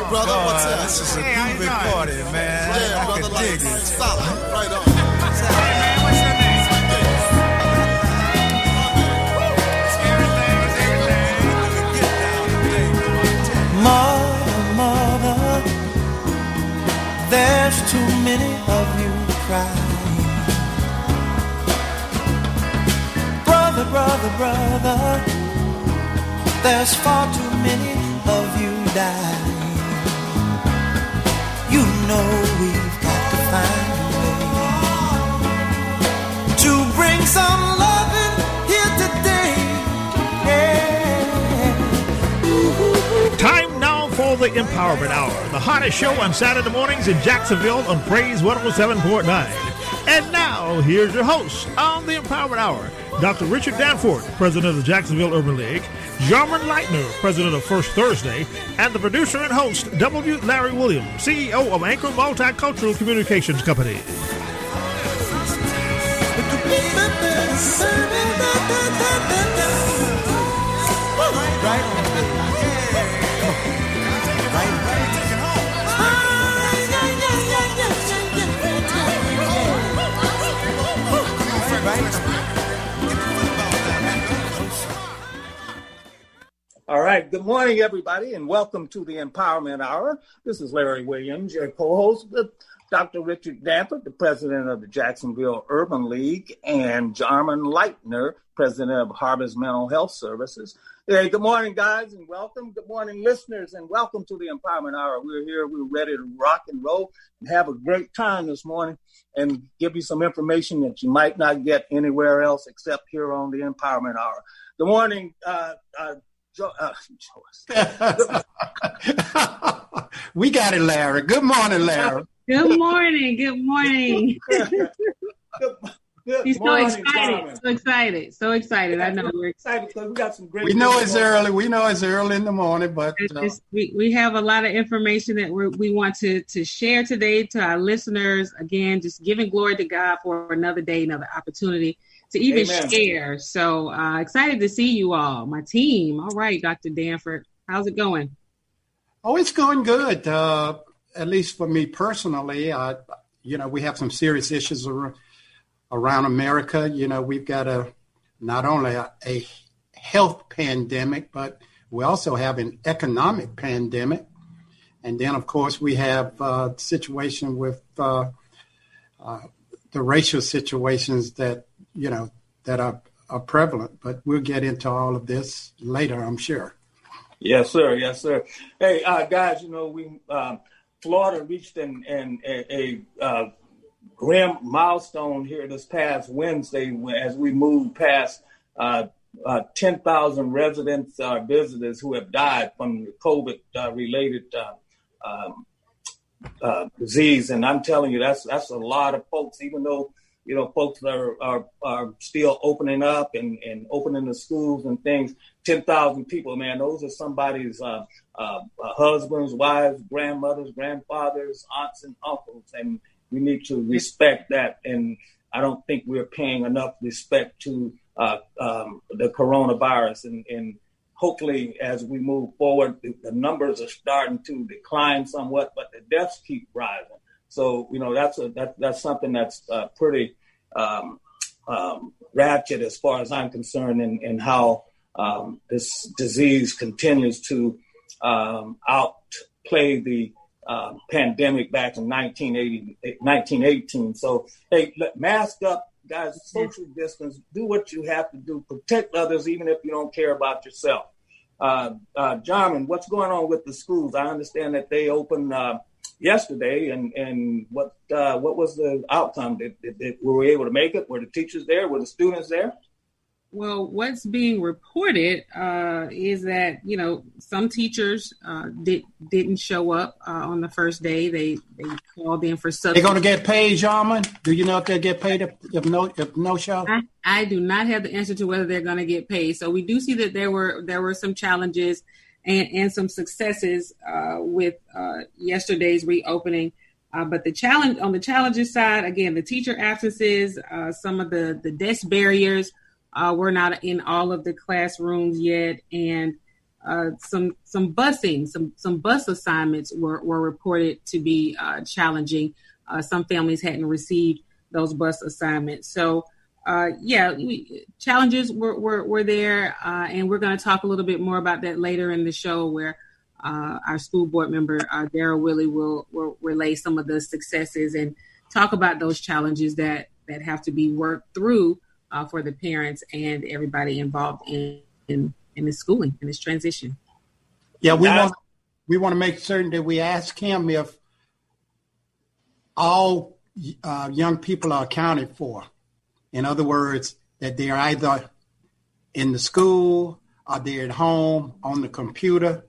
brother? What's up? This is a groovy party, man. Yeah, I brother, can like, dig it. solid. Right on. Hey, man, what's your name? Mother, there's too many of you crying. Brother, there's far too many of you dying. You know we've got to find a way to bring some loving here today. Yeah. Time now for the Empowerment Hour, the hottest show on Saturday mornings in Jacksonville on Praise 107.9. And now, here's your host on the Empowerment Hour, Dr. Richard Danforth, president of the Jacksonville Urban League, Jarman Leitner, president of First Thursday, and the producer and host, W. Larry Williams, CEO of Anchor Multicultural Communications Company. All right. Good morning, everybody, and welcome to the Empowerment Hour. This is Larry Williams, your co-host with Dr. Richard Danforth, the president of the Jacksonville Urban League, and Jarman Leitner, president of Harvest Mental Health Services. Hey, good morning, guys, and welcome. Good morning, listeners, and welcome to the Empowerment Hour. We're here. We're ready to rock and roll and have a great time this morning and give you some information that you might not get anywhere else except here on the Empowerment Hour. Good morning, We got it, Larry. Good morning, Larry. Good morning. Good morning. He's so excited. So excited. I know we're excited because we got some great. We know it's early. We know it's early in the morning, but we have a lot of information that we want to share today to our listeners. Again, just giving glory to God for another day, another opportunity to even share. So excited to see you all, my team. All right, Dr. Danforth, how's it going? Oh, it's going good. At least for me personally, we have some serious issues around America. We've got not only a health pandemic, but we also have an economic pandemic. And then, of course, we have a situation with the racial situations that are prevalent. But we'll get into all of this later, I'm sure. Yes, sir. Yes, sir. Hey, guys, we Florida reached a grim milestone here this past Wednesday as we moved past 10,000 residents or visitors who have died from the COVID-related disease. And I'm telling you, that's a lot of folks, even though, folks are still opening up and opening the schools and things. 10,000 people, man, those are somebody's husbands, wives, grandmothers, grandfathers, aunts and uncles. And we need to respect that. And I don't think we're paying enough respect to the coronavirus. And hopefully, as we move forward, the numbers are starting to decline somewhat, but the deaths keep rising. So, that's something that's pretty ratchet as far as I'm concerned, and how this disease continues to outplay the pandemic back in 1918. So, hey, mask up, guys, social distance, do what you have to do, protect others, even if you don't care about yourself. Jarman, what's going on with the schools? I understand that they opened yesterday, and what was the outcome? Were we able to make it? Were the teachers there? Were the students there? Well, what's being reported is that, some teachers didn't show up on the first day. They called in for substitute. They're going to get paid, Jarman? Do you know if they get paid if no show? I do not have the answer to whether they're going to get paid. So we do see that there were some challenges and some successes with yesterday's reopening. But the challenge on the challenges side, again, the teacher absences, some of the desk barriers were not in all of the classrooms yet. And some busing, some bus assignments were reported to be challenging. Some families hadn't received those bus assignments. So, challenges were there, and we're going to talk a little bit more about that later in the show, where our school board member, Daryl Willie, will relay some of the successes and talk about those challenges that have to be worked through for the parents and everybody involved in this schooling, in this transition. Yeah, we want to make certain that we ask him if all young people are accounted for. In other words, that they're either in the school or they're at home on the computer.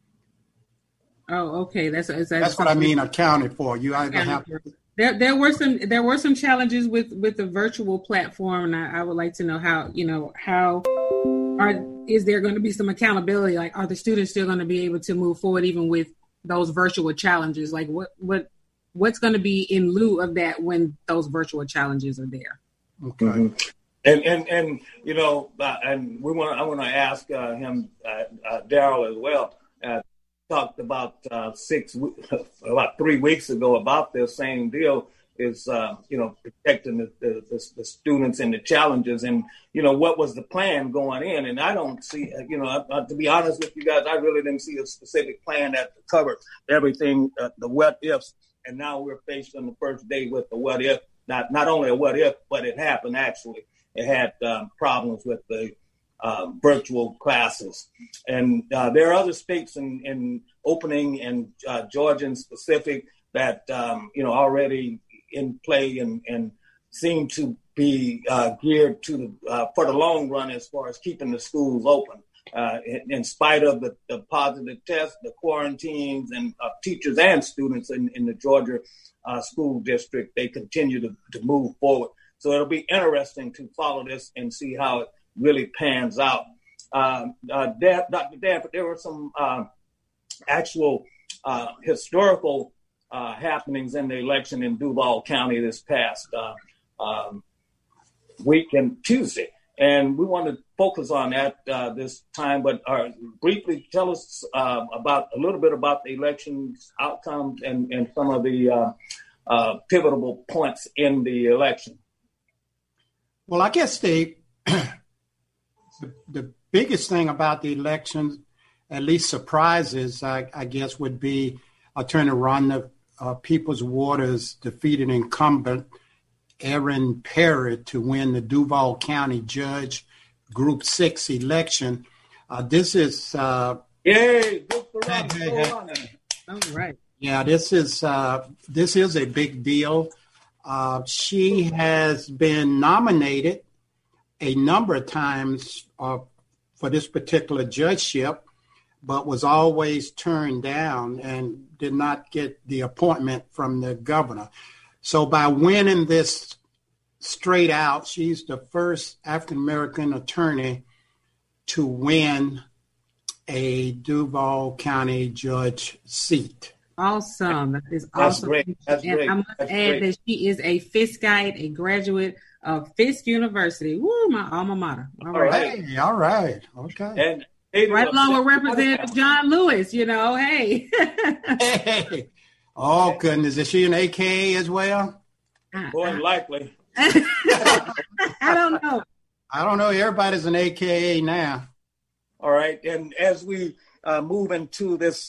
Oh, okay. That's what I mean, accounted for. You either have. There were some challenges with the virtual platform, and I would like to know how is there going to be some accountability? Like, are the students still going to be able to move forward even with those virtual challenges? Like, what's going to be in lieu of that when those virtual challenges are there? Okay. Mm-hmm. And and I want to ask him, Daryl, as well. Talked about 3 weeks ago about this same deal, is protecting the students and the challenges, and what was the plan going in. And I don't see, to be honest with you guys, I really didn't see a specific plan that covered everything, the what ifs. And now we're faced on the first day with the what if. Not only a what if, but it happened actually. It had problems with the virtual classes. And there are other states in opening, and Georgia in specific, that already in play and seem to be geared to for the long run as far as keeping the schools open. In spite of the positive tests, the quarantines, and teachers and students in the Georgia school district, they continue to move forward. So it'll be interesting to follow this and see how it really pans out. Dr. Danforth, there were some actual historical happenings in the election in Duval County this past week and Tuesday. And we want to focus on that this time, but briefly tell us a little bit about the election's outcomes and some of the pivotal points in the election. Well, I guess the biggest thing about the election, at least surprises, I guess, would be Attorney Rhonda Peoples Waters defeated incumbent Aaron Perry to win the Duval County Judge Group 6 election. This is yay! Good for Rhonda. All right. Yeah, this is a big deal. She has been nominated a number of times for this particular judgeship, but was always turned down and did not get the appointment from the governor. So by winning this straight out, she's the first African-American attorney to win a Duval County judge seat. Awesome. That is awesome. That's great. That's and great. I must add that she is a Fiskite, a graduate of Fisk University. Woo, my alma mater. All right. Okay. And right along with Representative John Lewis, hey. Hey. Oh, goodness. Is she an AKA as well? More than likely. I don't know. I don't know. Everybody's an AKA now. All right. And as we move into this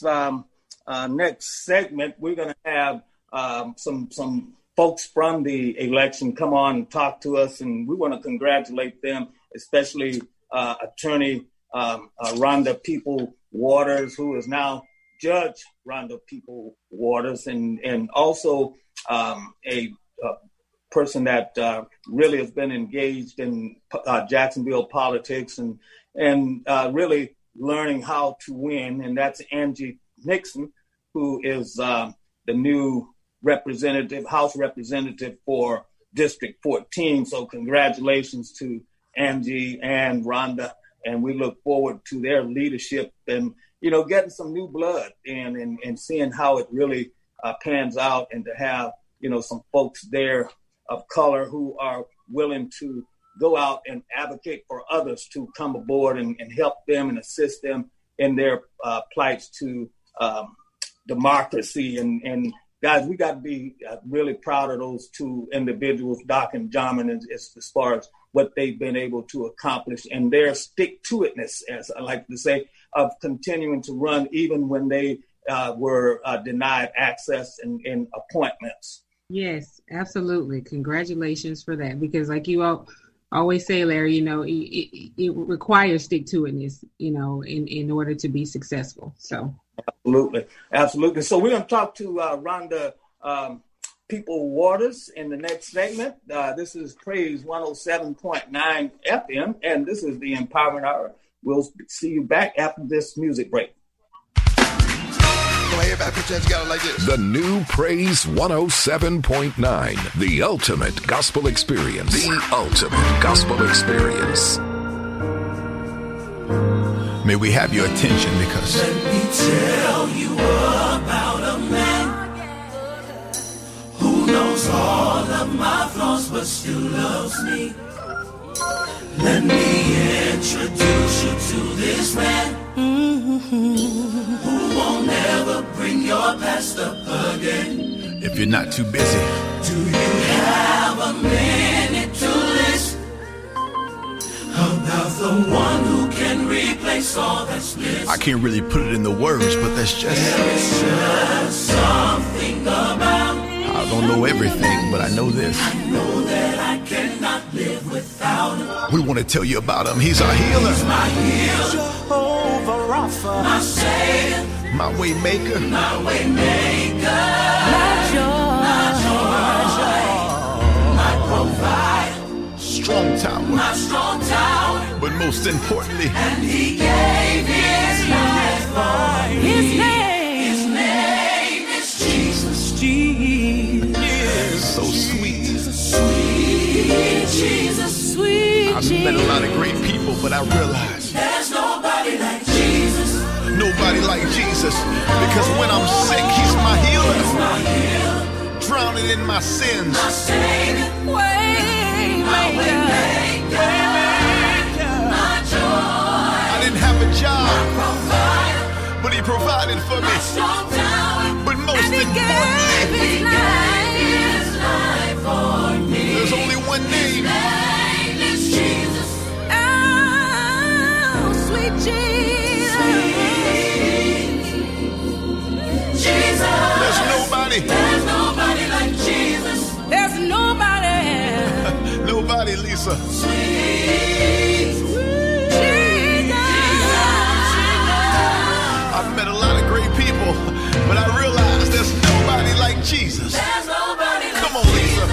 next segment, we're going to have some folks from the election come on and talk to us, and we want to congratulate them, especially Attorney Rhonda Peoples Waters, who is now Judge Rhonda Peoples Waters, and also a person that really has been engaged in Jacksonville politics and really learning how to win, and that's Angie Nixon, who is the new House representative for District 14. So congratulations to Angie and Rhonda, and we look forward to their leadership and, getting some new blood and seeing how it really pans out, and to have, some folks there of color who are willing to go out and advocate for others to come aboard and help them and assist them in their plights to democracy. And guys, we got to be really proud of those two individuals, Doc and Jamin, as far as what they've been able to accomplish and their stick-to-itness, as I like to say, of continuing to run even when they were denied access and appointments. Yes, absolutely. Congratulations for that. Because like you always say, Larry, it requires stick-to-itness, in order to be successful. So Absolutely. So we're going to talk to Rhonda People Waters in the next segment. This is Praise 107.9 FM, and this is the Empowerment Hour. We'll see you back after this music break. Everybody put your hands together like this. The new Praise 107.9, the ultimate gospel experience. The ultimate gospel experience. May we have your attention because let me tell you about a man who knows all of my flaws but still loves me. Let me introduce you to this man who won't ever bring your past up again. if you're not too busy, do you have a minute to listen about the one who can replace all that's missing? I can't really put it in the words, but that's just, there is just something about. I don't know everything, but I know this. I know that I cannot live without him. We want to tell you about him. He's our healer. He's my healer. Jehovah Rapha. My Savior. My way maker. My way maker. My joy. My provider. Strong tower. My strong tower. But most importantly, and he gave his life for me. His name is Jesus. so sweet. Sweet Jesus, sweet I've met a lot of great people, but I realize there's nobody like Jesus. Nobody like Jesus. Because when I'm sick, he's my healer. Drowning in my sins. My Savior, my way maker, my joy. I didn't have a job, my provider, but he provided for me. My strong tower, but most importantly, he gave his life for me. There's only one name. His name is Jesus. Oh, sweet Jesus. Sweet Jesus. There's nobody like Jesus. There's nobody. Nobody, Lisa. Sweet Jesus. I've met a lot of great people, but I realize there's nobody like Jesus. There's nobody like Come on, Lisa.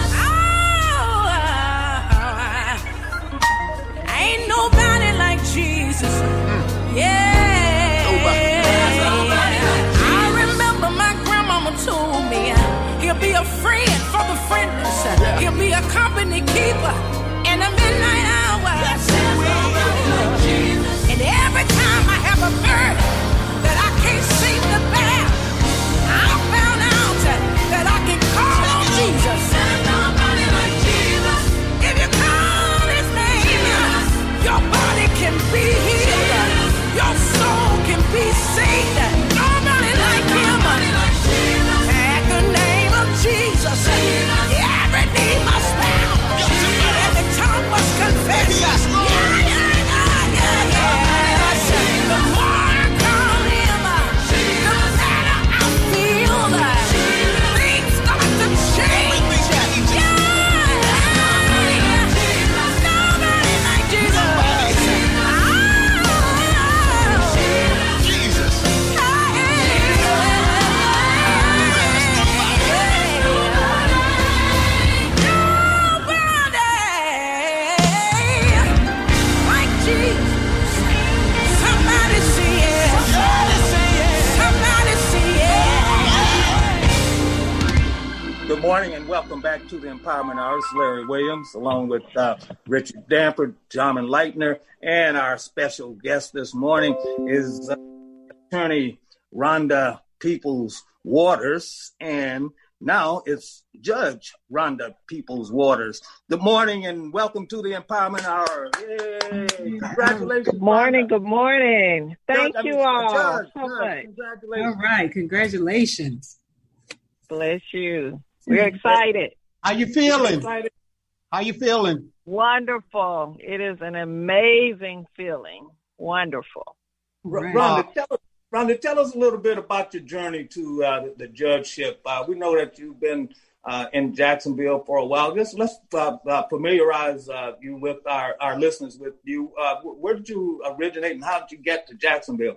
Ain't nobody like Jesus. Yeah. Nobody. I remember my grandmama told me he'll be a friend for the friendless. Yeah. He'll be a company keeper in the midnight hour. Yes, like Jesus. And every time I have a burden that I can't seem to bear, I found out that I can call on Jesus. There's nobody like Jesus. If you call his name, your body can be healed. Your soul can be saved. Nobody like him. At the name of Jesus, every knee must bow. Every tongue must confess. The more I call him, the better I feel. Things start to change. Nobody like Jesus. Good morning and welcome back to the Empowerment Hour. It's Larry Williams, along with Richard Danford, Jamin Leitner, and our special guest this morning is attorney Rhonda Peoples Waters. And Now it's Judge Rhonda Peoples Waters. Good morning and welcome to the Empowerment Hour. Yay! Congratulations. Good morning. Rhonda. Good morning. Thank you all Judge, so much. Congratulations. All right. Congratulations. Bless you. We're excited. How you feeling? How you feeling? Wonderful. It is an amazing feeling. Wonderful. Right. Rhonda, tell us a little bit about your journey to the judgeship. We know that you've been in Jacksonville for a while. Let's familiarize you with our listeners with you. Where did you originate and how did you get to Jacksonville?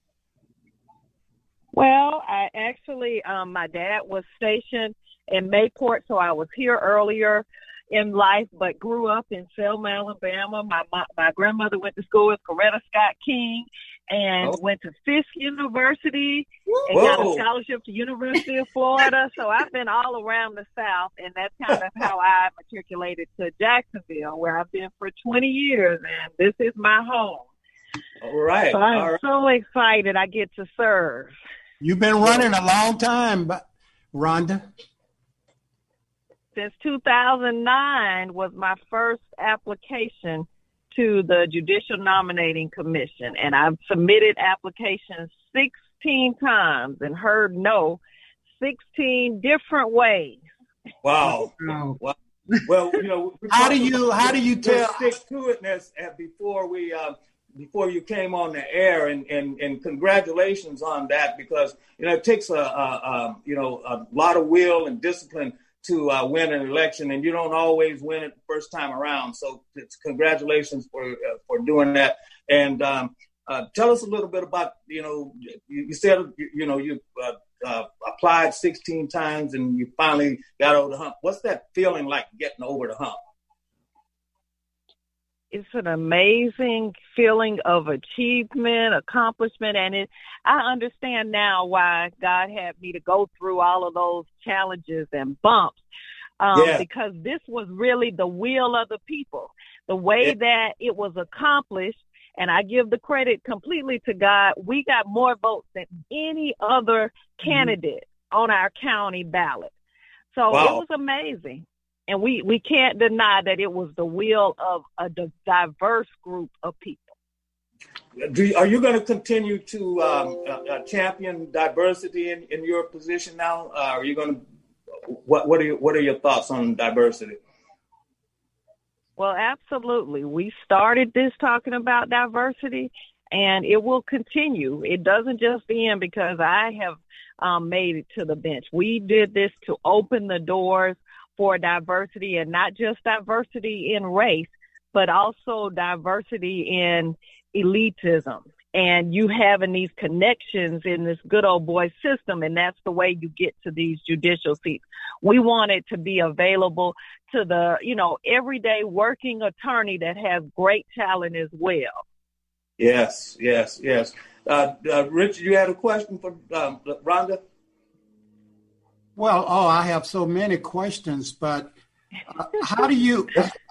Well, I actually, my dad was stationed in Mayport, so I was here earlier in life, but grew up in Selma, Alabama. My grandmother went to school with Coretta Scott King and went to Fisk University and got a scholarship to University of Florida. So I've been all around the South, and that's kind of how I matriculated to Jacksonville, where I've been for 20 years, and this is my home. All right. So I'm so excited I get to serve. You've been running a long time, Rhonda. Since 2009 was my first application to the Judicial Nominating Commission, and I've submitted applications 16 times and heard no 16 different ways. Wow. Wow. Well, how do you tell stick to itness before you came on the air, and congratulations on that, because it takes a lot of will and discipline to win an election, and you don't always win it the first time around. So congratulations for doing that. And tell us a little bit about, you said, you applied 16 times and you finally got over the hump. What's that feeling like, getting over the hump? It's an amazing feeling of achievement, accomplishment, and I understand now why God had me to go through all of those challenges and bumps, because this was really the will of the people. The way that it was accomplished, and I give the credit completely to God, we got more votes than any other candidate on our county ballot. So it was amazing. And we can't deny that it was the will of a diverse group of people. Are you going to continue to champion diversity in your position now? Are you going to? What are your thoughts on diversity? Well, absolutely. We started this talking about diversity, and it will continue. It doesn't just end because I have made it to the bench. We did this to open the doors for diversity, and not just diversity in race, but also diversity in elitism. And you having these connections in this good old boy system, and that's the way you get to these judicial seats. We want it to be available to the, everyday working attorney that has great talent as well. Yes. Richard, you had a question for Rhonda? Well, I have so many questions, but are you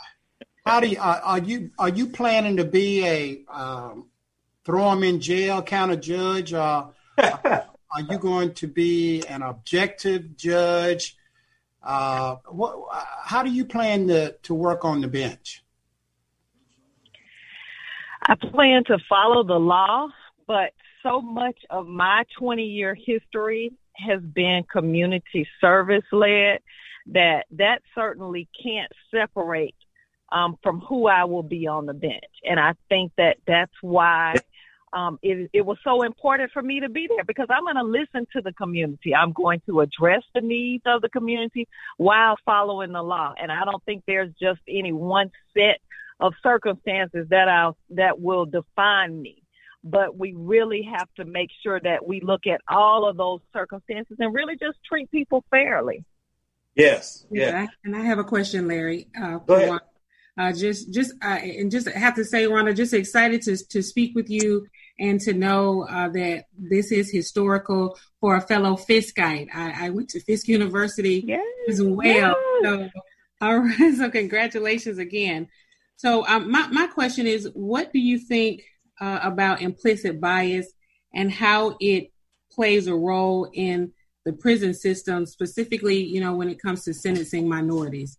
planning to be a throw them in jail kind of judge? Are you going to be an objective judge? How do you plan to work on the bench? I plan to follow the law, but so much of my 20-year history has been community service led that certainly can't separate from who I will be on the bench. And I think that's why it was so important for me to be there, because I'm going to listen to the community. I'm going to address the needs of the community while following the law. And I don't think there's just any one set of circumstances that will define me. But we really have to make sure that we look at all of those circumstances and really just treat people fairly. Yes. Yeah. And I have a question, Larry. Go ahead. And just have to say, Rhonda, just excited to speak with you and to know that this is historical for a fellow Fiskite. I went to Fisk University as well. Yes. So, all right. So congratulations again. So my question is, what do you think about implicit bias and how it plays a role in the prison system, specifically, when it comes to sentencing minorities?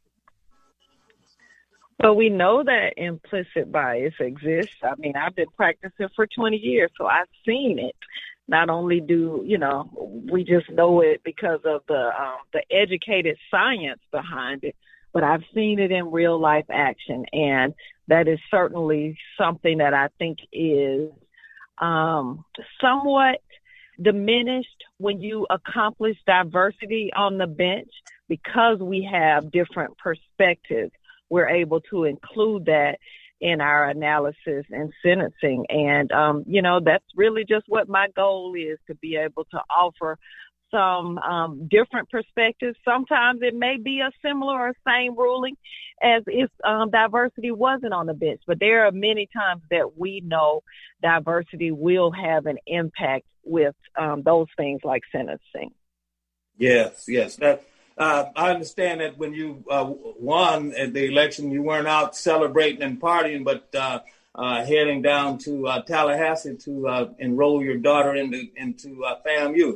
Well, we know that implicit bias exists. I mean, I've been practicing for 20 years, so I've seen it. Not only do, we just know it because of the educated science behind it, but I've seen it in real life action. And that is certainly something that I think is somewhat diminished when you accomplish diversity on the bench, because we have different perspectives. We're able to include that in our analysis and sentencing. And, that's really just what my goal is, to be able to offer some different perspectives. Sometimes it may be a similar or same ruling as if diversity wasn't on the bench. But there are many times that we know diversity will have an impact with those things like sentencing. Yes. I understand that when you won at the election, you weren't out celebrating and partying, but heading down to Tallahassee to enroll your daughter into FAMU.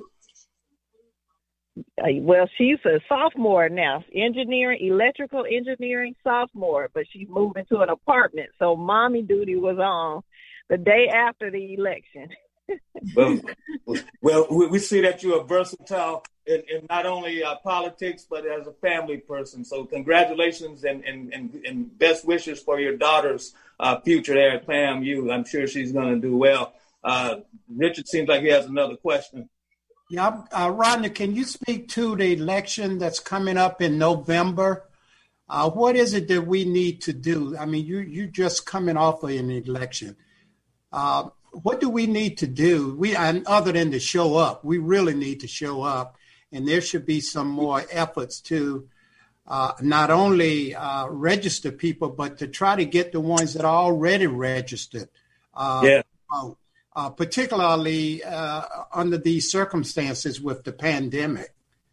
Well, she's a sophomore now, electrical engineering sophomore, but she's moving to an apartment. So mommy duty was on the day after the election. Well, we see that you're versatile in not only politics, but as a family person. So congratulations and best wishes for your daughter's future there at FAMU. I'm sure she's going to do well. Richard seems like he has another question. Yeah, Rodney, can you speak to the election that's coming up in November? What is it that we need to do? I mean, you're just coming off of an election. What do we need to do? Other than to show up, we really need to show up. And there should be some more efforts to not only register people, but to try to get the ones that are already registered. Particularly under these circumstances with the pandemic.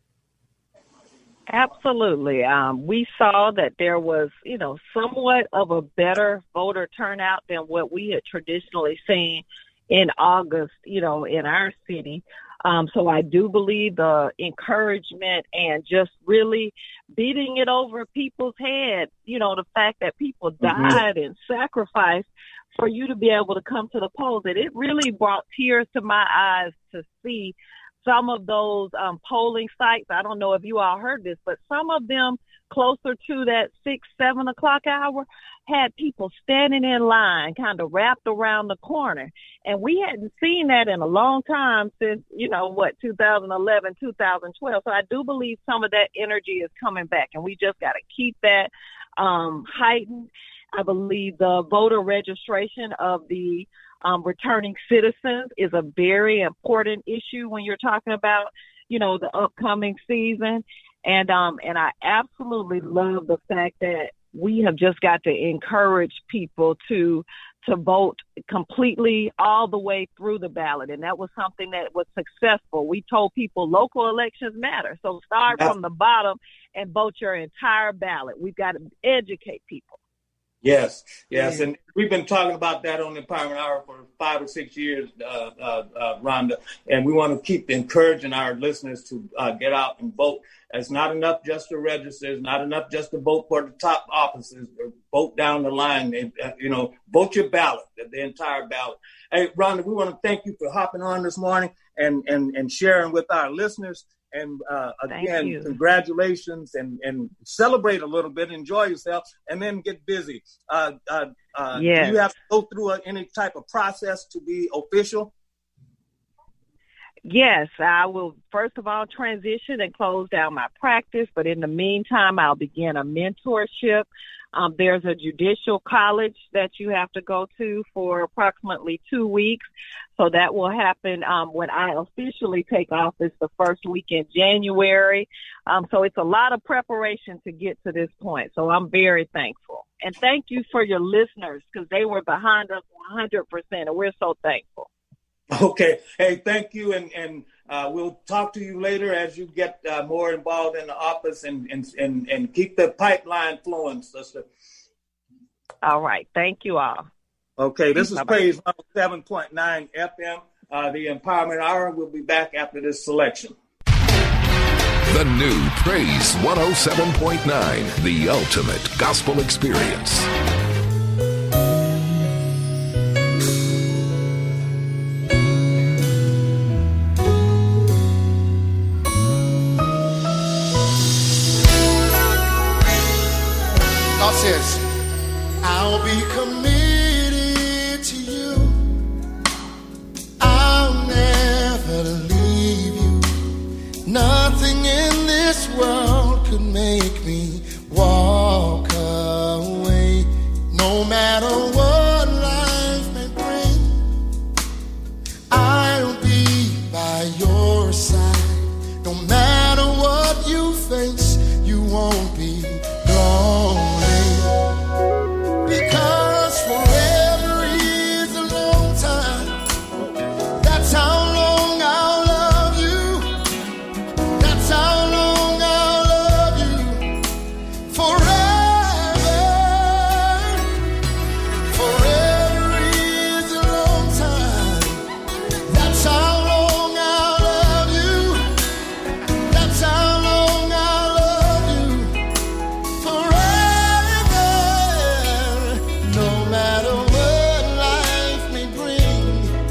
Absolutely. We saw that there was, somewhat of a better voter turnout than what we had traditionally seen in August, in our city. So I do believe the encouragement and just really beating it over people's heads, the fact that people died and sacrificed for you to be able to come to the polls, that it really brought tears to my eyes to see some of those polling sites. I don't know if you all heard this, but some of them closer to that 6-7 o'clock hour had people standing in line kind of wrapped around the corner. And we hadn't seen that in a long time since, 2011, 2012. So I do believe some of that energy is coming back, and we just got to keep that heightened. I believe the voter registration of the returning citizens is a very important issue when you're talking about, the upcoming season. And I absolutely love the fact that we have just got to encourage people to vote completely all the way through the ballot. And that was something that was successful. We told people local elections matter. So start from the bottom and vote your entire ballot. We've got to educate people. Yes. And we've been talking about that on the Empowerment Hour for 5 or 6 years, Rhonda, and we want to keep encouraging our listeners to get out and vote. It's not enough just to register. It's not enough just to vote for the top offices or vote down the line. And, vote your ballot, the entire ballot. Hey, Rhonda, we want to thank you for hopping on this morning and sharing with our listeners. And again, congratulations and celebrate a little bit, enjoy yourself, and then get busy. Do you have to go through any type of process to be official? Yes, I will first of all transition and close down my practice, but in the meantime, I'll begin a mentorship. There's a judicial college that you have to go to for approximately 2 weeks. So that will happen when I officially take office the first week in January. So it's a lot of preparation to get to this point. So I'm very thankful. And thank you for your listeners, because they were behind us 100%, and we're so thankful. Okay. Hey, thank you. And we'll talk to you later as you get more involved in the office and keep the pipeline flowing, sister. All right. Thank you all. Okay. This is Praise 107.9 FM, the Empowerment Hour. We'll be back after this selection. The new Praise 107.9, the ultimate gospel experience. God says, I'll be committed to you. I'll never leave you. Nothing in this world could make me walk away. No matter what life may bring, I'll be by your side. No matter what you face, you won't be lonely. Because forever is a long time. That's how long I'll love you. That's how long I'll love you. Forever. Forever is a long time. That's how long I'll love you. That's how long I'll love you. Forever. No matter what life may bring,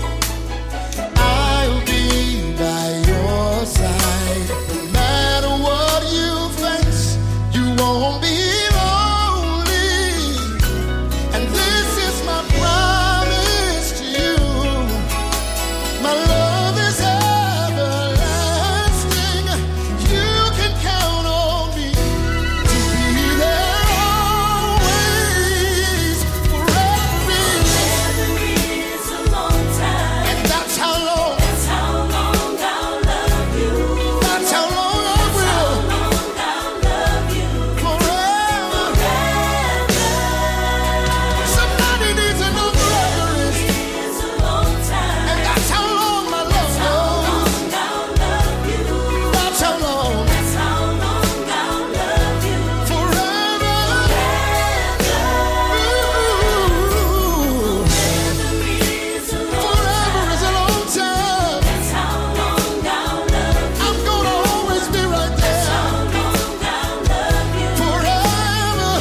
I'll be by your side. No matter what you face, you won't be lonely. And this is my promise to you. My love is everlasting. You can count on me to be there always. Forever is a long time. And that's how long. That's how long I'll love you. That's how long I will. Love you. Forever. Somebody needs to know forever is a long time. And that's how long my love goes. That's how long. That's how long I'll love you. Forever. Forever is a long time. That's how long I'll love you. I'm gonna always be right there. That's how long I'll love you. Forever.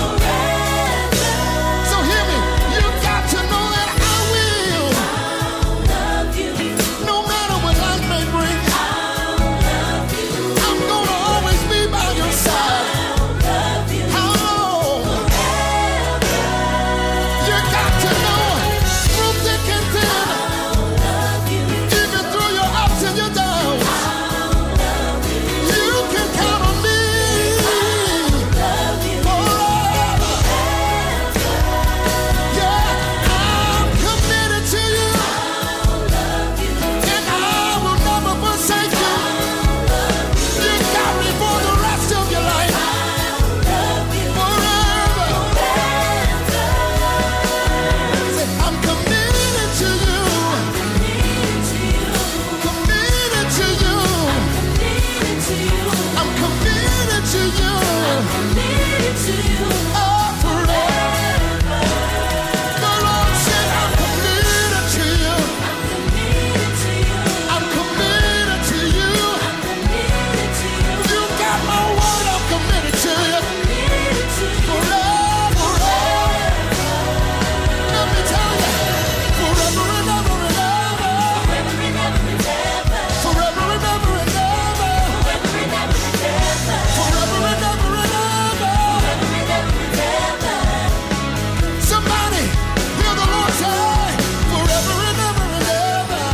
So hear me. You got to know that I will. I'll love you. No matter what life may bring. I'll love you. I'm gonna always be by your side. I'll love you. How long? You got to know. Through thick and thin. I'll love you. Even through your ups and your downs. I'll love you. You can count on me. I'll love you. Forever. Yeah, I'm committed to you. I'll love you. And I will never forsake you. You got me for the rest of your life. I'll love you. Forever. Say, I'm committed to you. Committed to you. I'm committed to you. Oh, forever. The Lord said, I'm committed to you. I'm committed to you. You got my word, I'm committed to you. Forever. Let me tell you, forever and ever and ever. Forever and ever and ever. Forever and ever and ever. Somebody hear the Lord say, forever and ever and ever.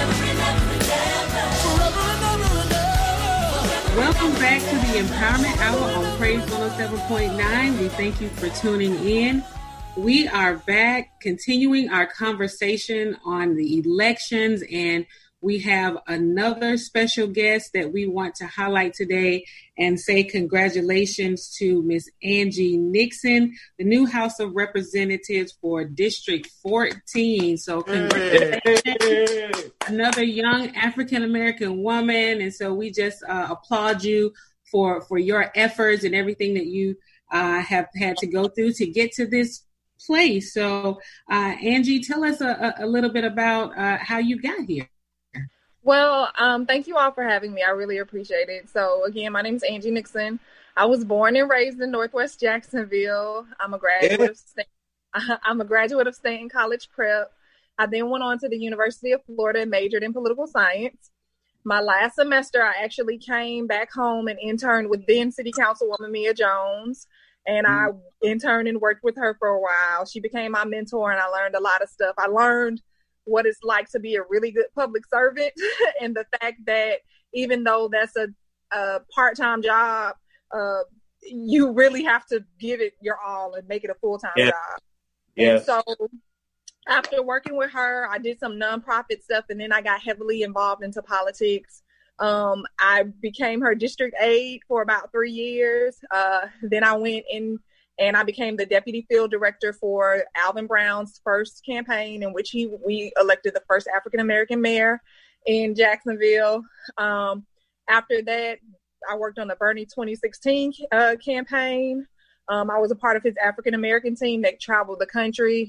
Forever and ever and ever. Welcome back to the Empowerment Hour on Praise 107.9. We thank you for tuning in. We are back continuing our conversation on the elections, and we have another special guest that we want to highlight today and say congratulations to Miss Angie Nixon, the new House of Representatives for District 14. So congratulations. Another young African-American woman. And so we just applaud you for your efforts and everything that you have had to go through to get to this place. So Angie, tell us a little bit about how you got here. Well, thank you all for having me. I really appreciate it. So again, my name is Angie Nixon. I was born and raised in Northwest Jacksonville. I'm a graduate of Stanton College Prep. I then went on to the University of Florida and majored in political science. My last semester, I actually came back home and interned with then City Councilwoman Mia Jones. And I interned and worked with her for a while. She became my mentor, and I learned a lot of stuff. I learned what it's like to be a really good public servant and the fact that even though that's a part-time job, you really have to give it your all and make it a full-time job. Yeah. And so after working with her, I did some nonprofit stuff, and then I got heavily involved into politics. I became her district aide for about 3 years. Then I went in and I became the deputy field director for Alvin Brown's first campaign, in which we elected the first African-American mayor in Jacksonville. After that, I worked on the Bernie 2016 campaign. I was a part of his African-American team that traveled the country.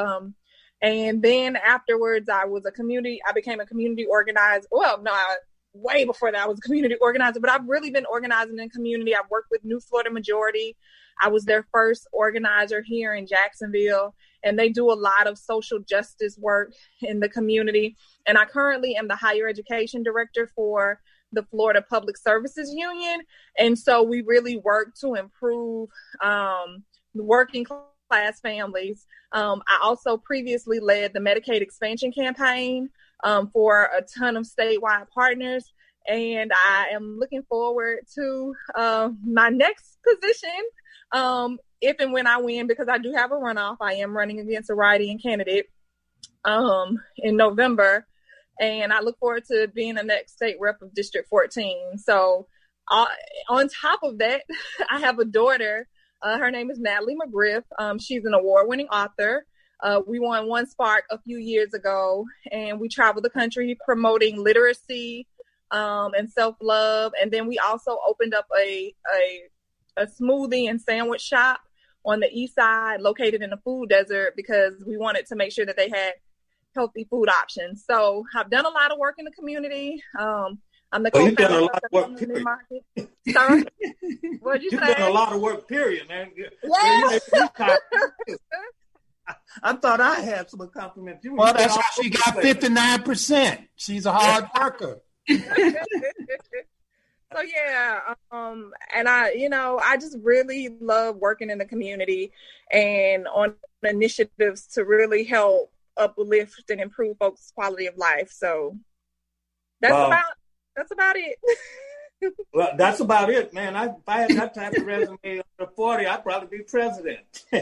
And then afterwards, I became a community organizer. Well, no, way before that, I was a community organizer, but I've really been organizing in community. I've worked with New Florida Majority. I was their first organizer here in Jacksonville, and they do a lot of social justice work in the community. And I currently am the higher education director for the Florida Public Services Union. And so we really work to improve working class families. I also previously led the Medicaid expansion campaign for a ton of statewide partners. And I am looking forward to my next position, if and when I win, because I do have a runoff. I am running against a write-in candidate in November. And I look forward to being the next state rep of District 14. So on top of that, I have a daughter. Her name is Natalie McGriff. She's an award-winning author. We won One Spark a few years ago, and we travel the country promoting literacy and self-love. And then we also opened up a smoothie and sandwich shop on the east side, located in the food desert, because we wanted to make sure that they had healthy food options. So I've done a lot of work in the community. I'm the co-founder. You've done a lot of work, period. Sorry? What'd you say? You've done a lot of work, period, man. Yeah. I thought I had some compliments. Well, that's why she got 59%. She's a hard worker. So yeah, and I just really love working in the community and on initiatives to really help uplift and improve folks' quality of life. So that's about it. Well, that's about it, man. If I had that type of resume under 40, I'd probably be president.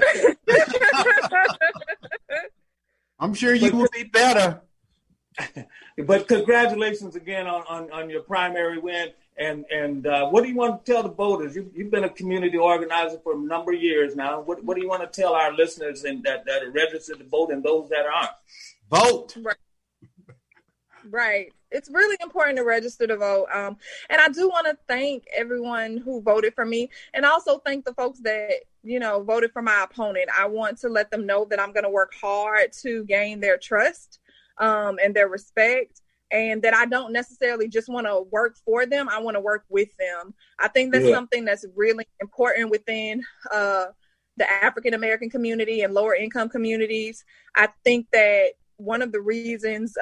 I'm sure you will be better. But congratulations again on your primary win. And what do you want to tell the voters? You've been a community organizer for a number of years now. What do you want to tell our listeners and that are registered to vote and those that aren't? Vote. Right. It's really important to register to vote. And I do want to thank everyone who voted for me, and also thank the folks that, voted for my opponent. I want to let them know that I'm going to work hard to gain their trust and their respect, and that I don't necessarily just want to work for them. I want to work with them. I think that's something that's really important within the African-American community and lower income communities. I think that one of the reasons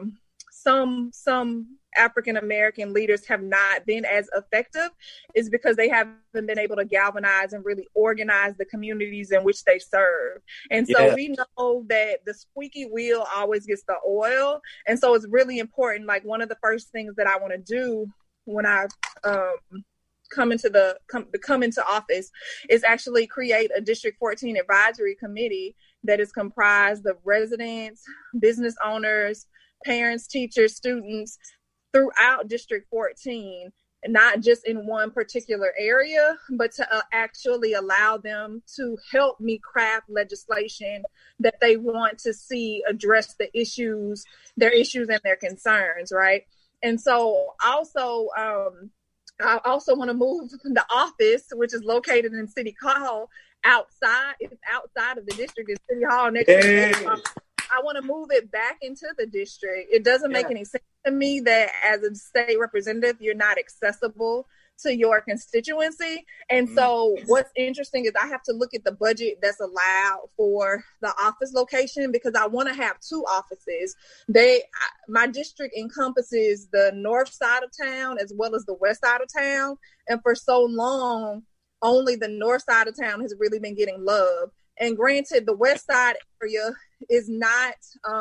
some African-American leaders have not been as effective is because they haven't been able to galvanize and really organize the communities in which they serve. And so we know that the squeaky wheel always gets the oil. And so it's really important. Like, one of the first things that I want to do when I come into office is actually create a District 14 advisory committee that is comprised of residents, business owners, parents, teachers, students throughout District 14, and not just in one particular area, but to actually allow them to help me craft legislation that they want to see address their issues and their concerns, right? And so also, I also want to move the office, which is located in City Hall, outside. It's outside of the district. It's City Hall next to the I want to move it back into the district. It doesn't make any sense to me that as a state representative, you're not accessible to your constituency. And so what's interesting is I have to look at the budget that's allowed for the office location, because I want to have 2 offices. My district encompasses the north side of town as well as the west side of town. And for so long, only the north side of town has really been getting love. And granted, the west side area is not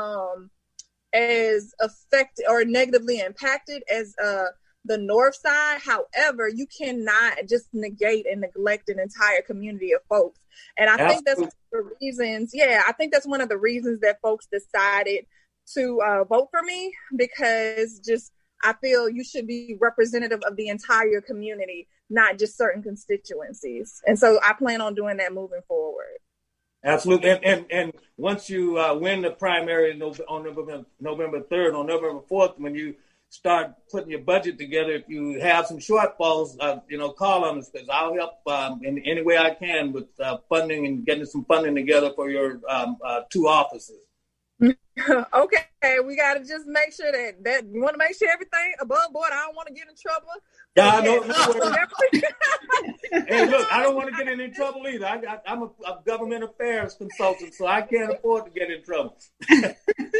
as affected or negatively impacted as the north side. However, you cannot just negate and neglect an entire community of folks. And I think that's one of the reasons, I think that's one of the reasons that folks decided to vote for me, because I feel you should be representative of the entire community, not just certain constituencies. And so I plan on doing that moving forward. Absolutely. And once you win the primary on November 3rd, on November 4th, when you start putting your budget together, if you have some shortfalls, call on us, because I'll help in any way I can with funding and getting some funding together for your 2 offices. Okay, we got to just make sure that we want to make sure everything above board. I don't want to get in trouble. Yeah, I know. Hey, look, I don't want to get in trouble either. I'm a government affairs consultant, so I can't afford to get in trouble. Exactly.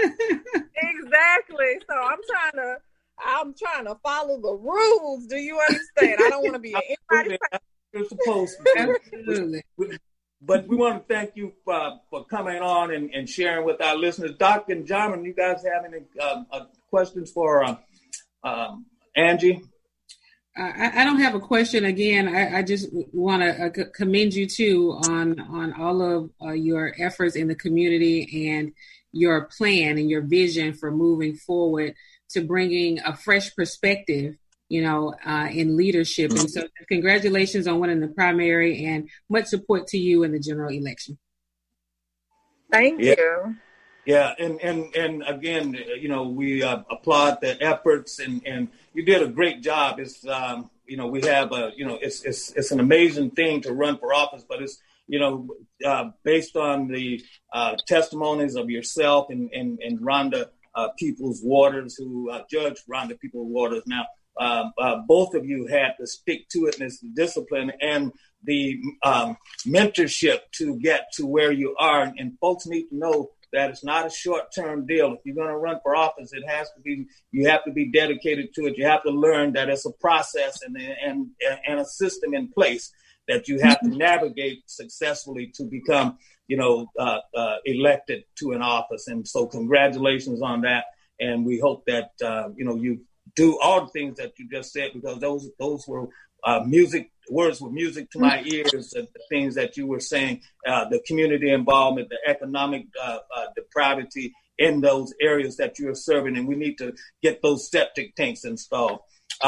So I'm trying to follow the rules. Do you understand? I don't want to be anybody. You're supposed to. Absolutely. But we want to thank you for coming on and sharing with our listeners. Doc and Jarman, you guys have any questions for Angie? I don't have a question. Again, I just want to commend you too on all of your efforts in the community and your plan and your vision for moving forward to bringing a fresh perspective, in leadership. And so congratulations on winning the primary, and much support to you in the general election. Thank you. Yeah. And again, we applaud the efforts, and you did a great job. It's, we have it's an amazing thing to run for office, but it's, based on the testimonies of yourself and Rhonda Peoples Waters, who Judge Rhonda Peoples Waters now, both of you had to stick to it, and it's the discipline and the mentorship to get to where you are. And folks need to know that it's not a short-term deal. If you're going to run for office, you have to be dedicated to it. You have to learn that it's a process and a system in place that you have to navigate successfully to become, elected to an office. And so congratulations on that. And we hope that, you do all the things that you just said, because those were words were music to my ears, the things that you were saying, the community involvement, the economic depravity in those areas that you're serving. And we need to get those septic tanks installed.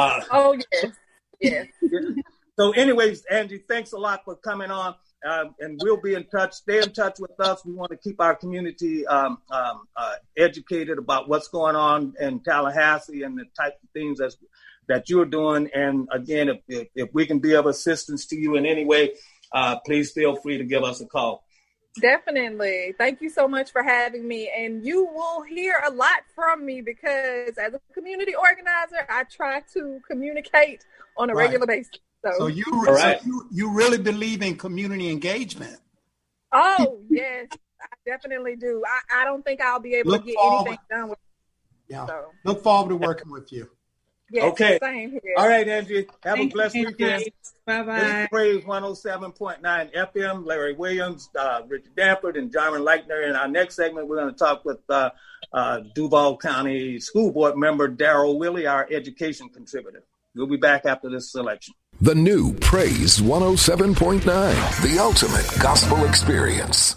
Yes. So anyways, Angie, thanks a lot for coming on. And we'll be in touch. Stay in touch with us. We want to keep our community educated about what's going on in Tallahassee and the types of things that you're doing. And again, if we can be of assistance to you in any way, please feel free to give us a call. Definitely. Thank you so much for having me. And you will hear a lot from me, because as a community organizer, I try to communicate on a regular basis. So you really believe in community engagement? Oh, yes, I definitely do. I don't think I'll be able to get anything done with it. Yeah. So. Look forward to working with you. Yes, okay. Same here. All right, Angie. Have a blessed weekend. Bye-bye. This is Praise 107.9 FM. Larry Williams, Richard Danford, and Jarman Leitner. In our next segment, we're going to talk with Duval County School Board member Darrell Willey, our education contributor. We'll be back after this selection. The new Praise 107.9, the ultimate gospel experience.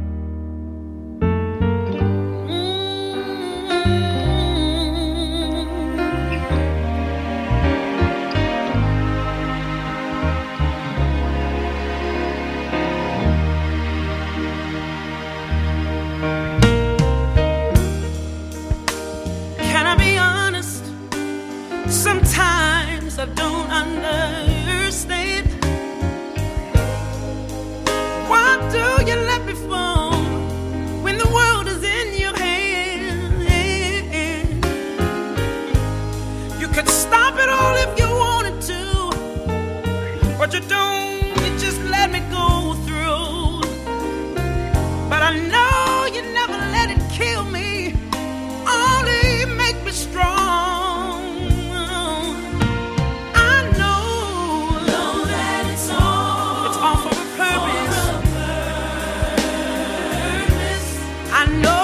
Can I be honest? Sometimes I don't understand. What do you let me fall when the world is in your hands? You could stop it all if you wanted to, but you don't. You just let me go through. But I know you never let it kill me, only make me strong. I know that it's all for a purpose. I know.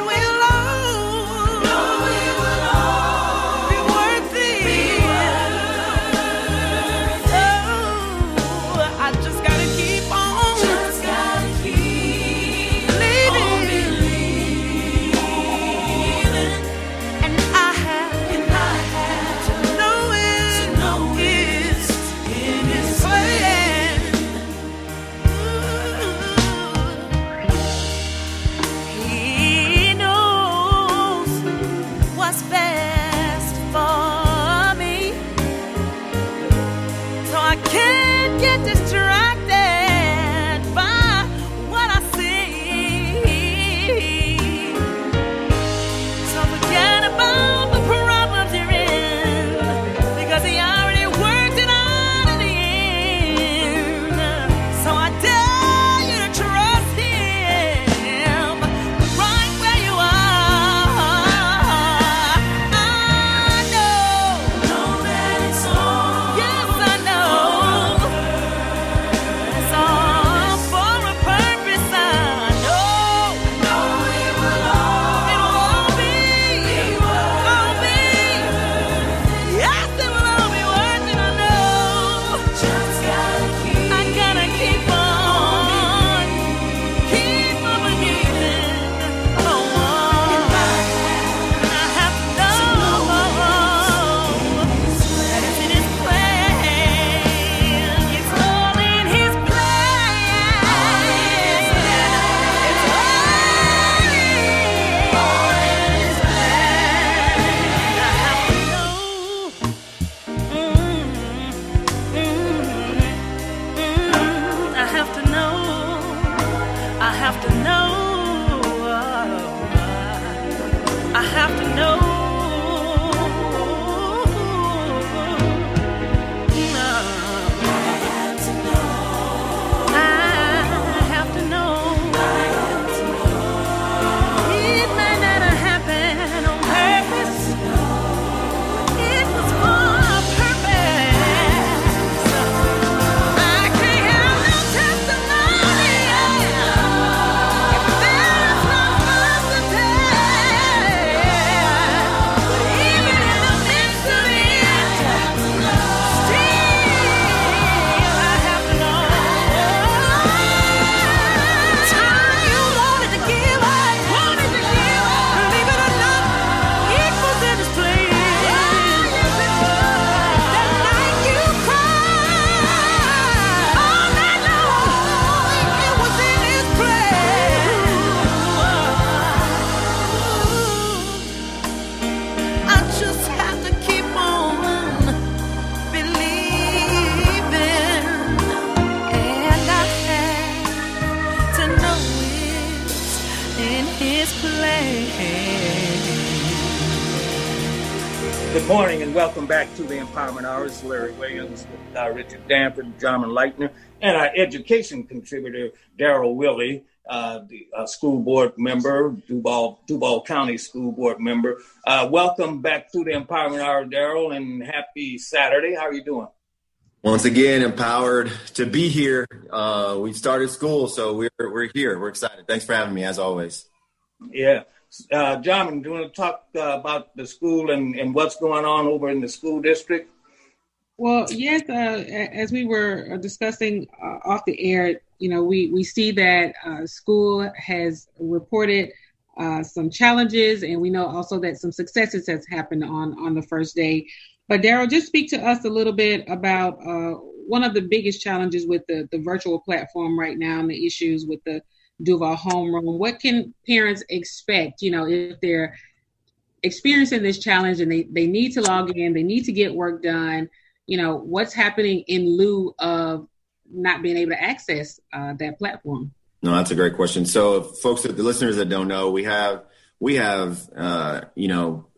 Good morning and welcome back to the Empowerment Hour. It's Larry Williams with Richard Danford, John Leitner, and our education contributor, Daryl Willey, the school board member, Duval County school board member. Welcome back to the Empowerment Hour, Daryl, and happy Saturday. How are you doing? Once again, empowered to be here. We started school, so we're here. We're excited. Thanks for having me, as always. Yeah. John, do you want to talk about the school and what's going on over in the school district? Well, yes, as we were discussing off the air, we see that school has reported some challenges, and we know also that some successes has happened on the first day. But Daryl, just speak to us a little bit about one of the biggest challenges with the virtual platform right now and the issues with the Duval homeroom. What can parents expect, if they're experiencing this challenge and they need to log in, they need to get work done, what's happening in lieu of not being able to access that platform? No, that's a great question. So folks, the listeners that don't know, we have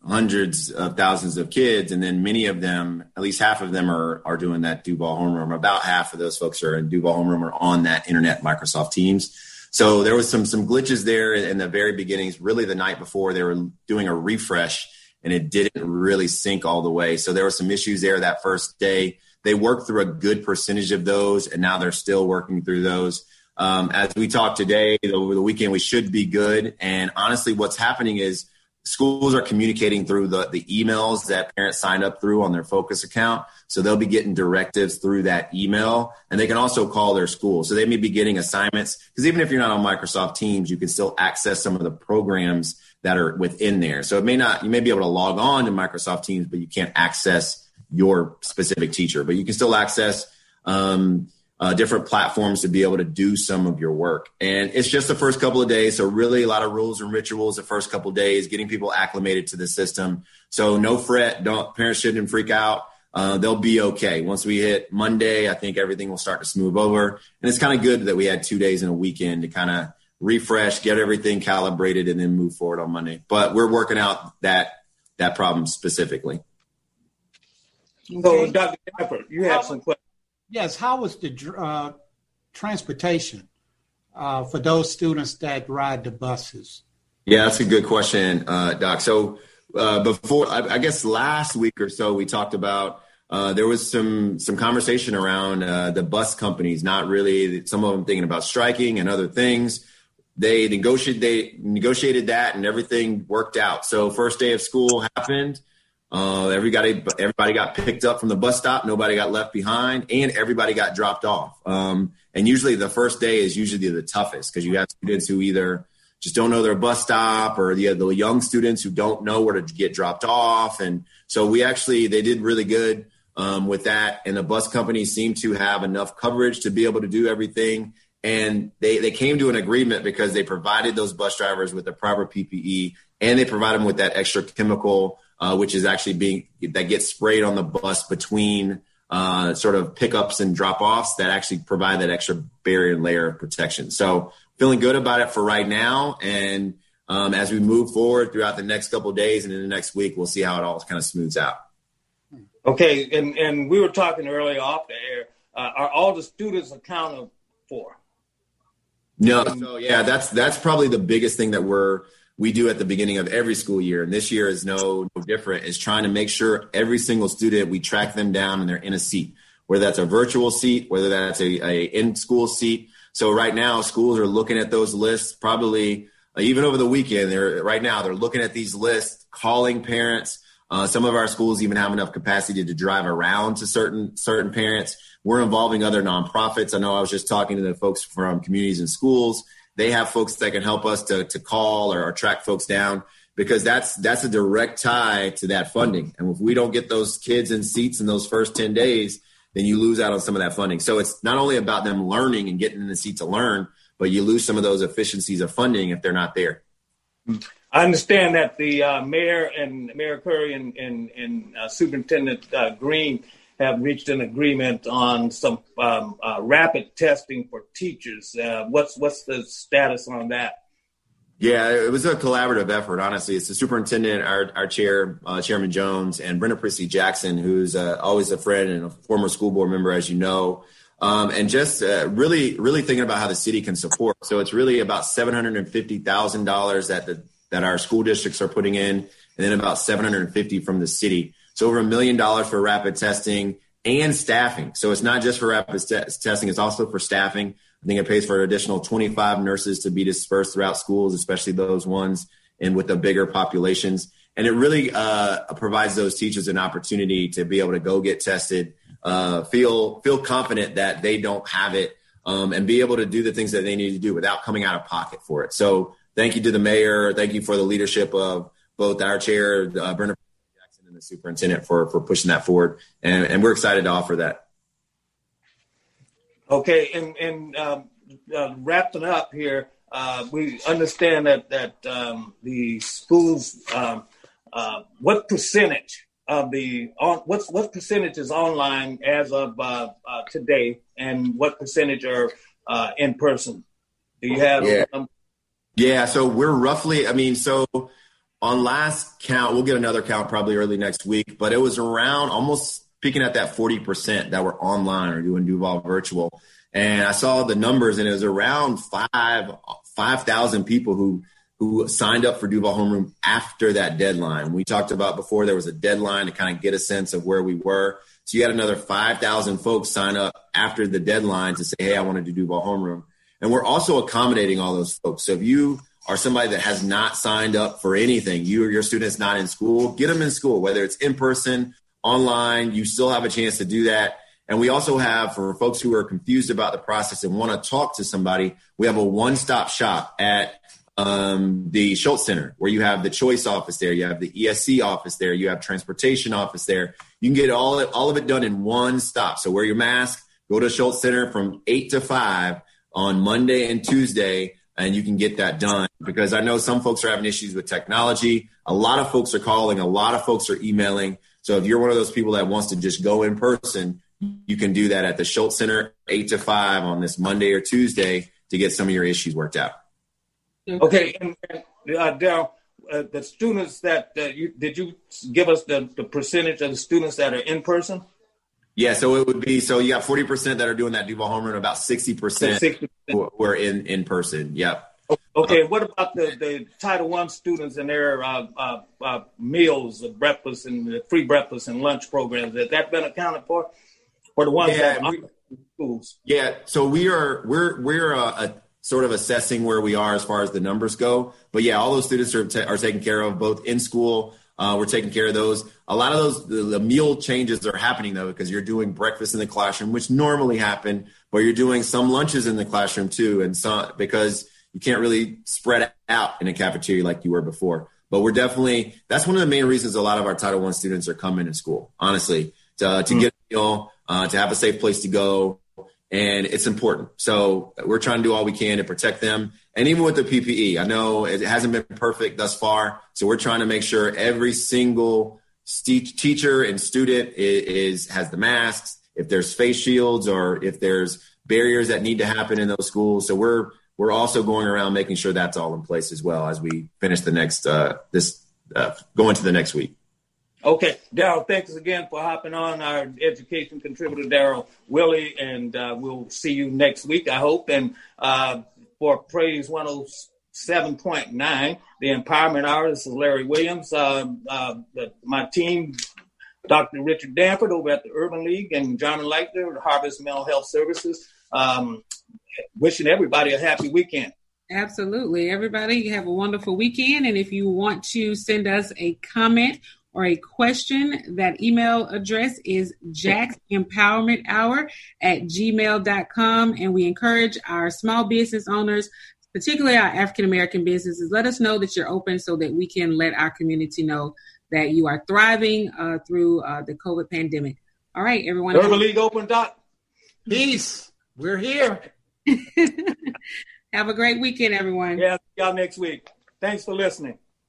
hundreds of thousands of kids. And then many of them, at least half of them are doing that Duval homeroom. About half of those folks are in Duval homeroom or on that internet Microsoft Teams. So there was some glitches there in the very beginnings. Really the night before they were doing a refresh and it didn't really sync all the way. So there were some issues there that first day. They worked through a good percentage of those, and now they're still working through those. As we talk today, over the weekend, we should be good. And honestly, what's happening is schools are communicating through the emails that parents signed up through on their Focus account. So they'll be getting directives through that email, and they can also call their school. So they may be getting assignments, because even if you're not on Microsoft Teams, you can still access some of the programs that are within there. So you may be able to log on to Microsoft Teams, but you can't access your specific teacher, but you can still access different platforms to be able to do some of your work. And it's just the first couple of days. So really a lot of rules and rituals the first couple of days, getting people acclimated to the system. So no fret. Parents shouldn't freak out. They'll be okay. Once we hit Monday, I think everything will start to smooth over. And it's kind of good that we had 2 days and a weekend to kind of refresh, get everything calibrated, and then move forward on Monday. But we're working out that problem specifically. So, Dr. Stafford, you have some questions. Yes. How was the transportation for those students that ride the buses? Yeah, that's a good question, Doc. So before, I guess last week or so, we talked about there was some conversation around the bus companies, not really, some of them thinking about striking and other things. They negotiated that and everything worked out. So first day of school happened. Everybody got picked up from the bus stop. Nobody got left behind, and everybody got dropped off. And usually the first day is usually the toughest, because you have students who either just don't know their bus stop, or the young students who don't know where to get dropped off. And so they did really good with that. And the bus companies seem to have enough coverage to be able to do everything. And they came to an agreement because they provided those bus drivers with the proper PPE, and they provide them with that extra chemical, which is actually that gets sprayed on the bus between sort of pickups and drop-offs, that actually provide that extra barrier and layer of protection. So feeling good about it for right now. And as we move forward throughout the next couple of days and in the next week, we'll see how it all kind of smooths out. Okay. And we were talking earlier off the air. Are all the students accounted for? No. So yeah, that's probably the biggest thing that we do at the beginning of every school year. And this year is no different, is trying to make sure every single student, we track them down and they're in a seat, whether that's a virtual seat, whether that's a in-school seat. So right now schools are looking at those lists, probably even over the weekend. They're looking at these lists, calling parents. Some of our schools even have enough capacity to drive around to certain parents. We're involving other nonprofits. I know I was just talking to the folks from Communities in Schools. They have folks that can help us to call or track folks down, because that's a direct tie to that funding. And if we don't get those kids in seats in those first 10 days, then you lose out on some of that funding. So it's not only about them learning and getting in the seat to learn, but you lose some of those efficiencies of funding if they're not there. I understand that the Mayor Curry and Superintendent Green have reached an agreement on some rapid testing for teachers. What's the status on that? Yeah, it was a collaborative effort, honestly. It's the superintendent, our chair, Chairman Jones, and Brenda Prissy Jackson, who's always a friend and a former school board member, as you know, and just really thinking about how the city can support. So it's really about $750,000 that our school districts are putting in, and then about $750,000 from the city. So over $1 million for rapid testing and staffing. So it's not just for rapid testing, it's also for staffing. I think it pays for an additional 25 nurses to be dispersed throughout schools, especially those ones and with the bigger populations. And it really provides those teachers an opportunity to be able to go get tested, feel confident that they don't have it, and be able to do the things that they need to do without coming out of pocket for it. So thank you to the mayor. Thank you for the leadership of both our chair, Brenda Jackson, and the superintendent for pushing that forward. And we're excited to offer that. Okay, and wrapping up here, we understand that the schools, what percentage of what percentage is online as of today, and what percentage are in person? Do you have? Yeah. So we're roughly, on last count, we'll get another count probably early next week, but it was around almost peaking at that 40% that were online or doing Duval virtual. And I saw the numbers, and it was around 5,000 people who signed up for Duval Homeroom after that deadline. We talked about before there was a deadline to kind of get a sense of where we were. So you had another 5,000 folks sign up after the deadline to say, hey, I want to do Duval Homeroom. And we're also accommodating all those folks. So if you are somebody that has not signed up for anything, you or your student's not in school, get them in school, whether it's in person, online, you still have a chance to do that. And we also have, for folks who are confused about the process and want to talk to somebody, we have a one-stop shop at the Schultz Center, where you have the choice office there, you have the ESC office there, you have transportation office there. You can get all of it done in one stop. So wear your mask, go to Schultz Center from 8 to 5 on Monday and Tuesday, and you can get that done. Because I know some folks are having issues with technology. A lot of folks are calling, a lot of folks are emailing. So if you're one of those people that wants to just go in person, you can do that at the Schultz Center, 8 to 5 on this Monday or Tuesday to get some of your issues worked out. Okay, and Daryl, the students that did you give us the percentage of the students that are in person? Yeah, so it would be, so you got 40% that are doing that Duval Homeroom, about 60% who are in person. Yep. Okay, what about the Title I students and their meals, breakfast and free breakfast and lunch programs? Has that been accounted for the ones that are in schools? Yeah, so we're sort of assessing where we are as far as the numbers go. But yeah, all those students are taken care of, both in school. We're taking care of those. A lot of those, the meal changes are happening, though, because you're doing breakfast in the classroom, which normally happen, but you're doing some lunches in the classroom, too, and some, because you can't really spread out in a cafeteria like you were before. But we're definitely, that's one of the main reasons a lot of our Title I students are coming to school, honestly, to get a meal, to have a safe place to go. And it's important. So we're trying to do all we can to protect them. And even with the PPE, I know it hasn't been perfect thus far. So we're trying to make sure every single teacher and student has the masks, if there's face shields or if there's barriers that need to happen in those schools. So we're also going around making sure that's all in place as well as we finish the next, going to the next week. Okay, Daryl, thanks again for hopping on, our education contributor, Daryl Willie, and we'll see you next week, I hope. And for Praise 107.9, the Empowerment Hour, this is Larry Williams. My team, Dr. Richard Danford over at the Urban League, and John Leitner, Harvest Mental Health Services, wishing everybody a happy weekend. Absolutely. Everybody have a wonderful weekend. And if you want to send us a comment or a question, that email address is jacksempowermenthour@gmail.com. And we encourage our small business owners, particularly our African-American businesses, let us know that you're open so that we can let our community know that you are thriving through the COVID pandemic. All right, everyone. Urban League open, Doc. Peace. We're here. Have a great weekend, everyone. Yeah, see y'all next week. Thanks for listening.